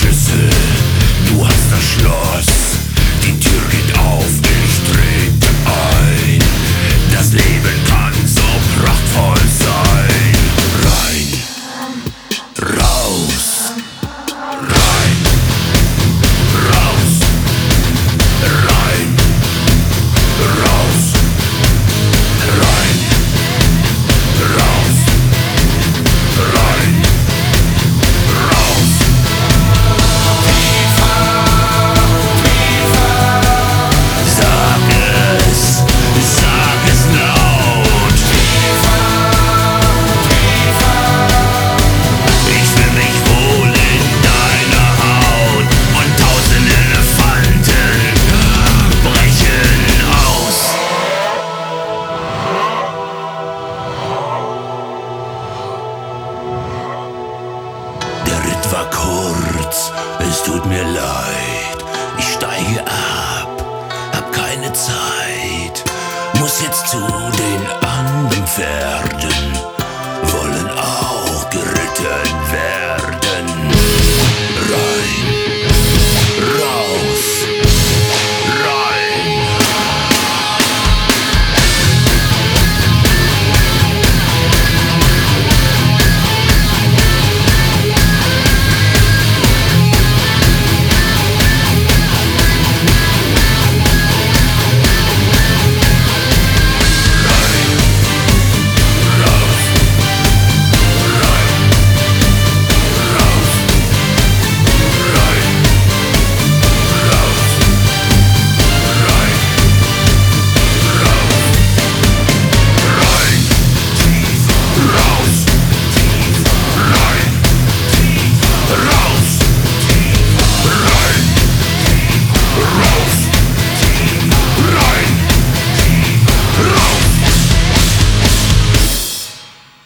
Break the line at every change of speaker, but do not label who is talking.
Schlüssel, du hast das Schloss. Die Tür geht auf, ich trete ein. Das Leben kann so prachtvoll sein. Rein, raus, rein, raus, rein, raus, rein, raus, rein, raus. Sag es laut. Ich fühl mich wohl in deiner Haut und 1000 Elefanten brechen aus. Der Ritt war kurz, es tut mir leid. Ich steige ab, hab keine Zeit, muss jetzt zu den anderen Pferden.